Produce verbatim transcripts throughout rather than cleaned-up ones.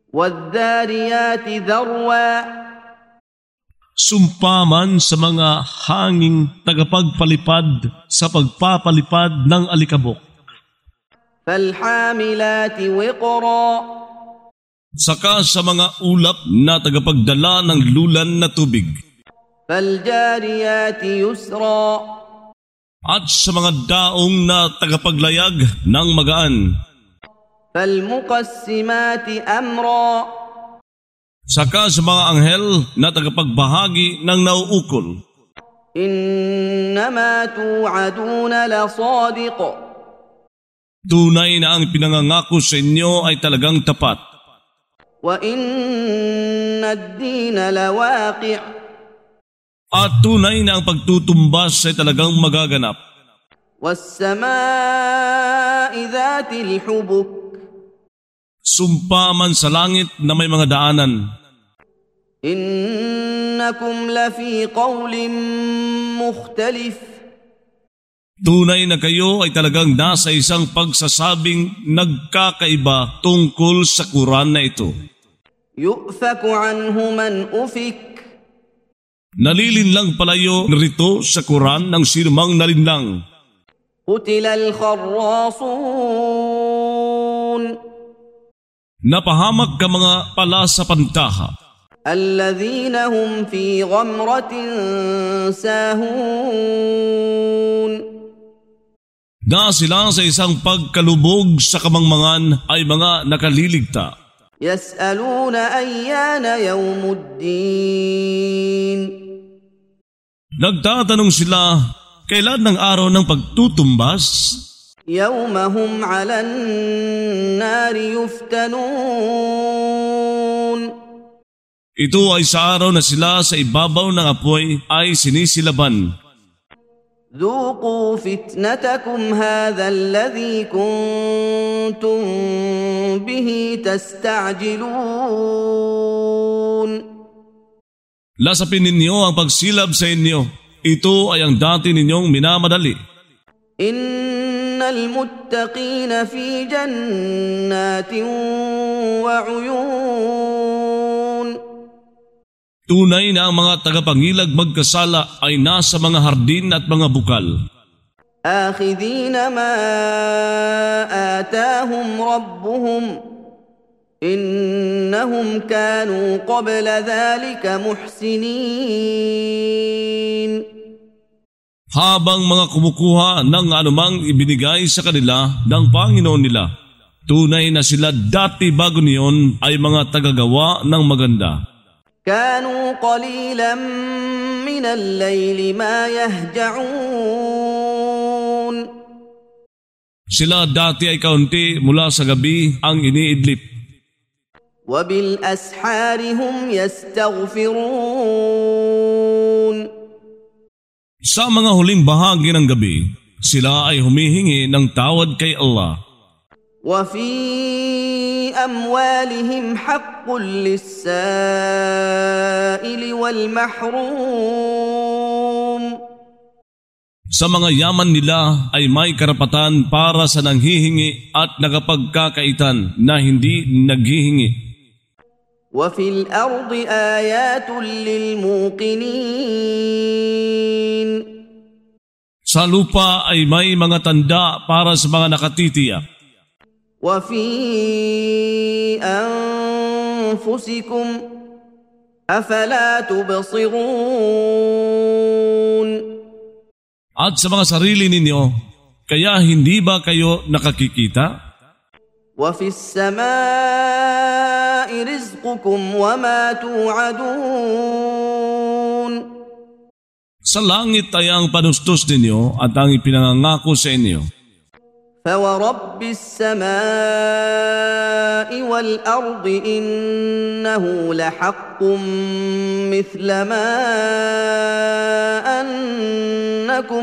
وَالذَّارِيَاتِ ذَرْوًا Sumpaman sa mga hanging tagapagpalipad sa pagpapalipad ng alikabok. فَالْحَامِلَاتِ وِقْرًا Saka sa mga ulap na tagapagdala ng lulan na tubig. فَالْجَارِيَاتِ يُسْرًا At sa mga daong na tagapaglayag ng magaan. فَالْمُقَسِّمَاتِ أَمْرًا Saka sa mga anghel na tagapagbahagi ng nauukol. إِنَّمَا تُوعَدُونَ لَصَادِقٌ Tunay na ang pinangangako sa inyo ay talagang tapat. وَإِنَّ الدِّينَ لَوَاقِعٌ At tunay na ang pagtutumbas ay talagang magaganap. وَالسَّمَاءِ ذَاتِ الْحُبُكِ Sumpa man sa langit na may mga daanan. إِنَّكُمْ لَفِي قَوْلٍ مُخْتَلِفٍ Tunay na kayo ay talagang nasa isang pagsasabing nagkakaiba tungkol sa Quran na ito. يُؤْفَكُ عَنْهُ مَنْ أُفِكَ Nalilinlang palayo rito sa Quran ng sinumang nalinlang. قُتِلَ الْخَرَّاصُونَ Napahamak ka mga pala sa pantaha. الَّذِينَ هُمْ فِي غَمْرَةٍ سَاهُونَ Na sila sa isang pagkalubog sa kamangmangan ay mga nakaliligta. يَسْأَلُونَ أَيَّانَ يَوْمُ الدِّينِ Nagtatanong sila, kailan ng araw ng pagtutumbas? يَوْمَ هُمْ عَلَى النَّارِ يُفْتَنُونَ Ito ay sa araw na sila sa ibabaw ng apoy ay sinisilaban. ذُوقُوا فِتْنَتَكُمْ هَذَا الَّذِي كُنْتُمْ بِهِ تَسْتَعْجِلُونَ Lasapin ninyo ang pagsilab sa inyo. Ito ay ang dati ninyong minamadali. إِنَّ الْمُتَّقِينَ فِي جَنَّاتٍ وَعُيُونٍ Tunay na ang mga tagapangilag magkasala ay nasa mga hardin at mga bukal. آخِذِينَ مَا آتَاهُمْ رَبُّهُمْ إِنَّهُمْ كَانُوا قَبْلَ ذَلِكَ مُحْسِنِينَ Habang mga kumukuha ng anumang ibinigay sa kanila ng Panginoon nila, tunay na sila dati bago niyon ay mga tagagawa ng maganda. كانوا قليلا من الليل ما يهجعون Sila dati ay kaunti mula sa gabi ang iniidlip. وبالأسحار هم يستغفرون Sa mga huling bahagi ng gabi, sila ay humihingi ng tawad kay Allah. وفي أموالهم حق للسائل والمحروم Sa mga yaman nila ay may karapatan para sa nanghihingi at nakapagkakaitan na hindi naghihingi. وفي الأرض آيات للموقنين Sa lupa ay may mga tanda para sa mga nakatitiyak. وفي أنفسكم أفلا تبصرون At sa mga sarili ninyo, kaya hindi ba kayo nakakikita? وفي السماء رزقكم وما توعدون Sa langit ay ang panustos ninyo at ang ipinangangako sa inyo. فورب السماء والأرض إنه لحق مثل ما أنكم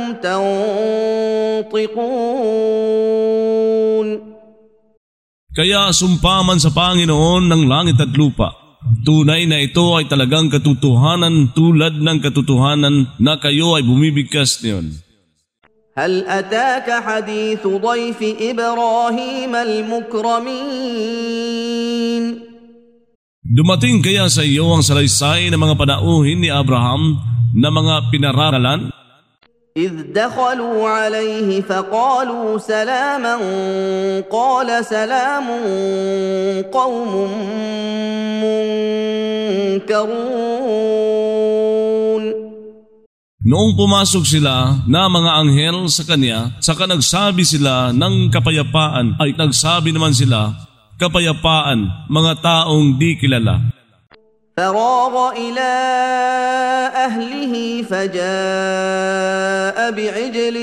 تنطقون Kaya sumpaman sa Panginoon ng langit at lupa. Tunay na ito ay talagang katotohanan tulad ng katotohanan na kayo ay bumibigkas niyon. هل أتاك حديث ضيف إبراهيم المكرمين Dumating kaya sa iyo ang salaysay ng mga panauhin ni Abraham na mga pinararalan? إذ دخلوا عليه فقالوا سلاما قال سلام قوم منكرون. Noong pumasok sila na mga anghel sa kanya, saka nagsabi sila ng kapayapaan, ay nagsabi naman sila, kapayapaan, mga taong di kilala. فراغ إلى أهله فجاء بعجل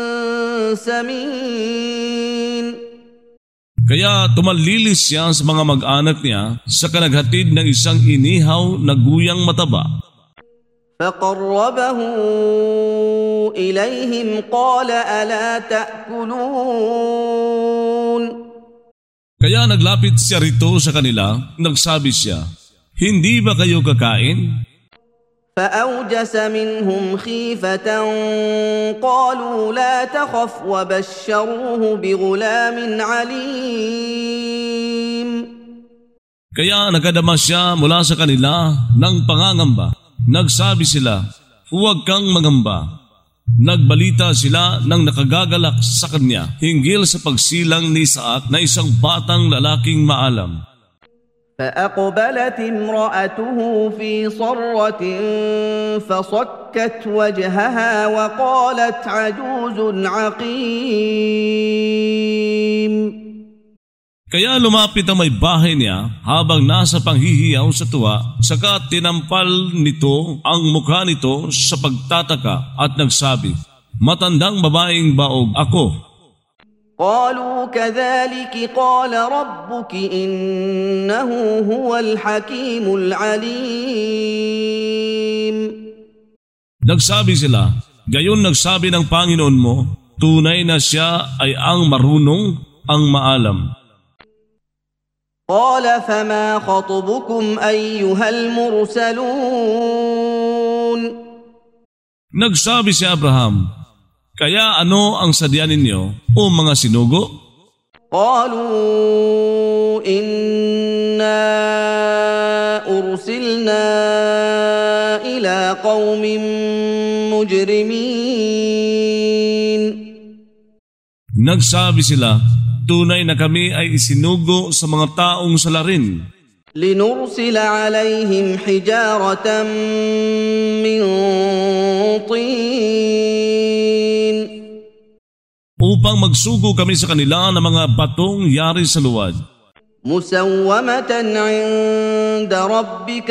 سمين. Kaya tumalilis siya sa mga mag-anak niya sa kanaghatid ng isang inihaw na guyang mataba. فقربه إليهم قال ألا تأكلون. Kaya naglapit siya rito sa kanila, nagsabi siya, hindi ba kayo kakain? فأوجس منهم خيفة قالوا لا تخف وبشروه بغلام عليم. Kaya nakadama siya mula sa kanila ng pangangamba. Nagsabi sila, huwag kang magamba. Nagbalita sila ng nakagagalak sa kanya hinggil sa pagsilang ni Isaac na isang batang lalaking maalam. فأقبلت امرأته في صرة فصكت وجهها وقالت عجوز عقيم. Kaya lumapit ang may bahay niya habang nasa panghihiyaw sa tuwa, saka tinampal nito ang mukha nito sa pagtataka at nagsabi, matandang babaeng baog ako. قالوا كذلك قال ربك إنه هو الحكيم العليم. Nagsabi sila, gayon nagsabi ng Panginoon mo, tunay na siya ay ang marunong, ang maalam. قال فما خطبكم أيها المرسلون. Nagsabi si Abraham, kaya ano ang sadya ninyo, o mga sinugo? قالوا إنا أرسلنا إلى قوم مجرمين. Nagsabi sila, tunay na kami ay isinugo sa mga taong salarin. لنرسل عليهم حجارة من طين. Upang magsugo kami sa kanila ng mga batong yari sa luwad. مسومة عند ربك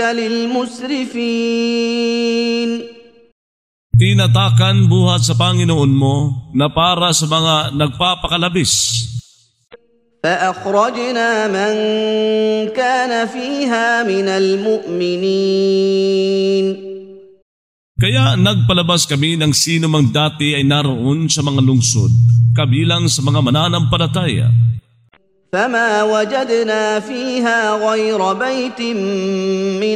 للمسرفين. Tinatakan buhat sa Panginoon mo na para sa mga nagpapakalabis. فأخرجنا من كان فيها من المؤمنين. Kaya nagpalabas kami ng sino mang dati ay naroon sa mga lungsod, kabilang sa mga mananampalataya. فما وجدنا فيها غير بيت من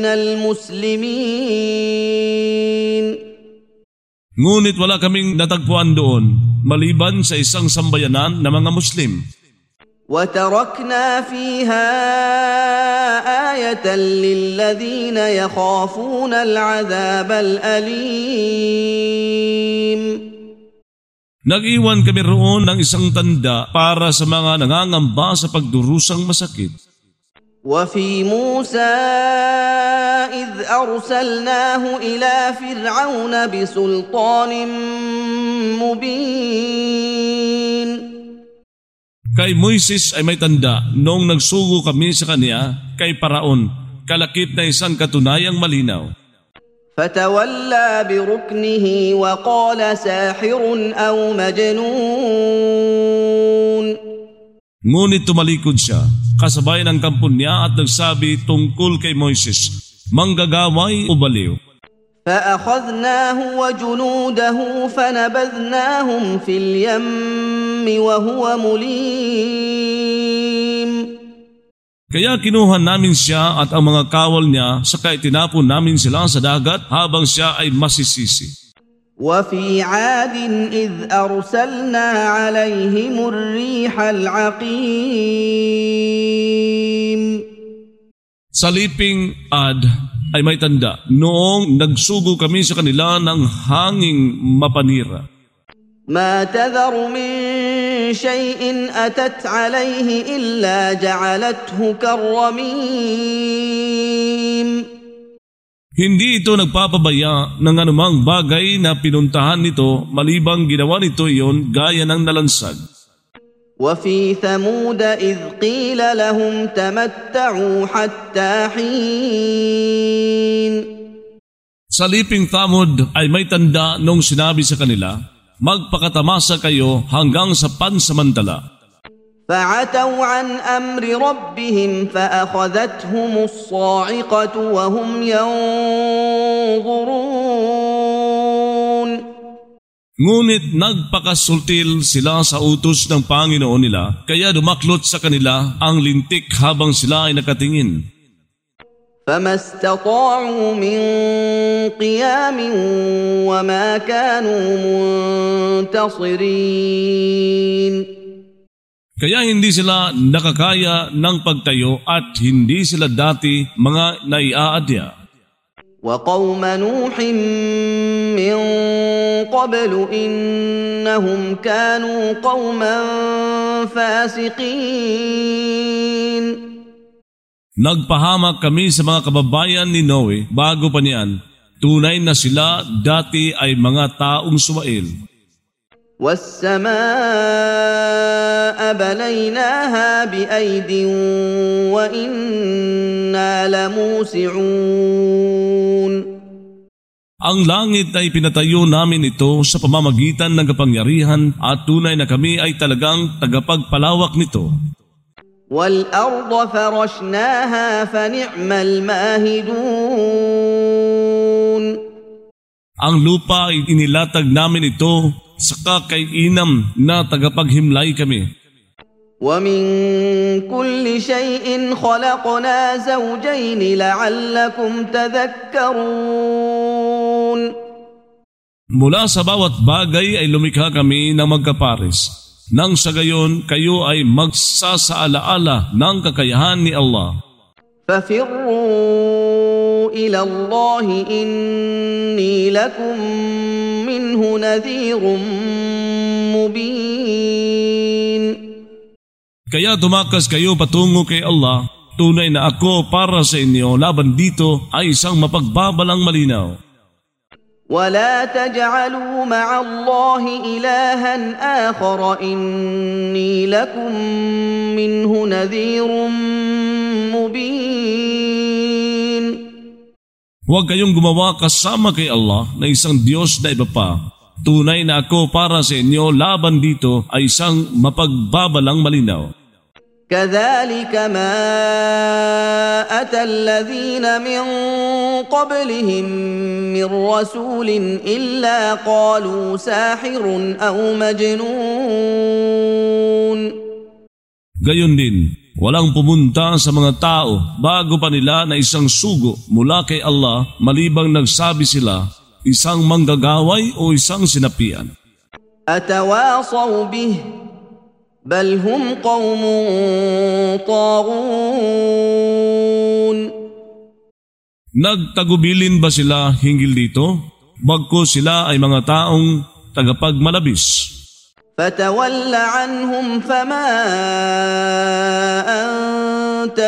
المسلمين. Ngunit wala kaming natagpuan doon, maliban sa isang sambayanan ng mga Muslim. وتركنا فيها آية للذين يخافون العذاب الأليم. Nag-iwan kami roon ng isang tanda para sa mga nangangamba sa pagdurusang masakit. وفي موسى إذ أرسلناه إلى فرعون بسلطان مبين. Kay Moises ay may tanda noong nagsugo kami sa kanya kay Paraon, kalakip na isang katunayang malinaw. فتولى بركنه وقال ساحر أو مجنون. Ngunit tumalikod siya, kasabay ng kampon niya at nagsabi tungkol kay Moises, manggagaway o baliw. فأخذناه وجنوده فنبذناهم في اليم وهو مليم. Kaya kinuha namin siya at ang mga kawal niya, saka itinapon namin sila sa dagat habang siya ay masisisi. وفي عاد إذ أرسلنا عليهم الريح العقيم. Saliping Ad ay may tanda, noong nagsugo kami sa kanila ng hanging mapanira. ما تذر من شيء أتت عليه إلا جعلته كالرميم. Hindi ito nagpapabaya ng anumang bagay na pinuntahan nito malibang ginawa nito iyon gaya ng nalansag. وفي ثمود إذ قيل لهم تمتعوا حتى حين. Sa liping Thamud ay may tanda nung sinabi sa kanila, magpakatamasa kayo hanggang sa pansamantala. فعتوا عن أمر ربهم فأخذتهم الصاعقة وهم ينظرون. Ngunit nagpakasultil sila sa utos ng Panginoon nila, kaya dumaklot sa kanila ang lintik habang sila ay nakatingin. فما استطاعوا من قيام وما كانوا منتصرين. Kaya hindi sila nakakaya ng pagtayo at hindi sila dati mga naiaadya. وقوم نوح من قبل إنهم كانوا قوما فاسقين. Nagpahamak kami sa mga kababayan ni Noe bago pa niyan. Tunay na sila dati ay mga taong suwail. والسماء بنيناها بأيد وإنا لموسعون. Ang langit ay pinatayo namin ito sa pamamagitan ng kapangyarihan at tunay na kami ay talagang tagapagpalawak nito. والأرض فرشناها فنعم الماهدون. Ang lupa ay inilatag namin ito sa kakainam na tagapaghimlay kami. ومن كل شيء خلقنا زوجين لعلكم تذكرون. Mula sa bawat bagay ay lumikha kami ng magkapares, nang sa gayon kayo ay magsasaalaala ng kakayahan ni Allah. ففروا إلى الله إني لكم منه نذير مبين. Kaya tumakas kayo patungo kay Allah. Tunay na ako para sa inyo laban dito ay isang mapagbabalang malinaw. ولا تجعلوا مع الله إلها آخر إني لكم منه نذير مبين. Huwag kayong gumawa kasama kay Allah na isang Diyos na iba pa. Tunay na ako para sa inyo laban dito ay isang mapagbabalang malinaw. كذلك ما أتى الذين من قبلهم من رسول إلا قالوا ساحر أو مجنون. Gayon din, walang pumunta sa mga tao bago pa nila na isang sugo mula kay Allah malibang nagsabi sila, isang manggagaway o isang sinapian. أتواصوا به بل هم قوم طاغون. Nagtagubilin ba sila hinggil dito? Bagkus sila ay mga taong tagapagmalabis. فتول عنهم فما أنت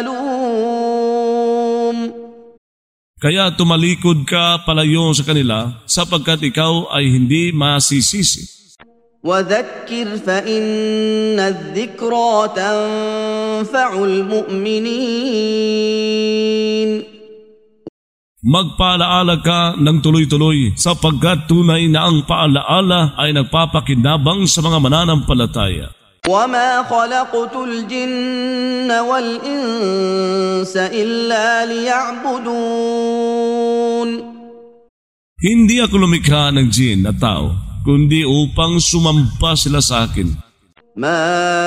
بملوم. Kaya tumalikod ka palayo sa kanila sapagkat ikaw ay hindi masisisi. وذكر فإن الذكرى تنفع المؤمنين. Magpaalaala ka ng tuloy-tuloy sapagkat tunay na ang paalaala ay nagpapakinabang sa mga mananampalataya. وما خلقت الجن والإنس إلا ليعبدون. Hindi ako lumikha ng jin at tao, kundi upang sumampa sila sa akin. ما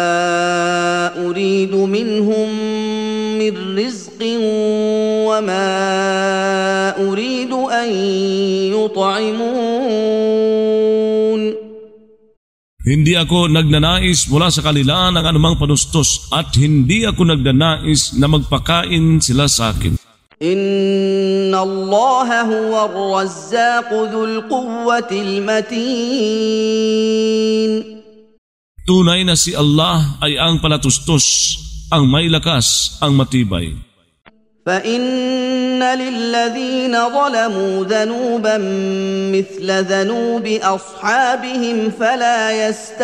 أريد منهم من رزق وما أريد أن يطعمون. Hindi ako nagnanais mula sa kanila ng anumang panustos at hindi ako nagnanais na magpakain sila sa akin. Inna Allah huwa ar-razzaq dhul quwwati al-matin. Tunay na si Allah ay ang palatustos, ang may lakas, ang matibay. فإن للذين ظلموا ذنوبا مثل ذنوب أصحابهم فلا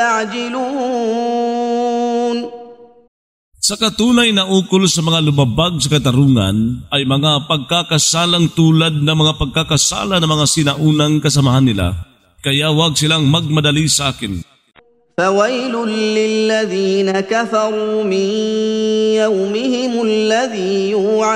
يستعجلون. Sa katunay na ukol sa mga lumabag sa katarungan ay mga pagkakasalang tulad ng mga pagkakasala ng mga sinaunang kasamahan nila, kaya huwag silang magmadali sa akin. فويل للذين كفروا من يومهم الذي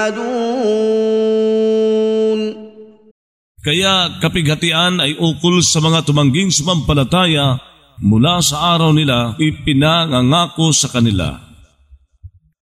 يوعدون. Kaya kapighatian ay ukol sa mga tumangging sumampalataya mula sa araw nila ipinangangako sa kanila.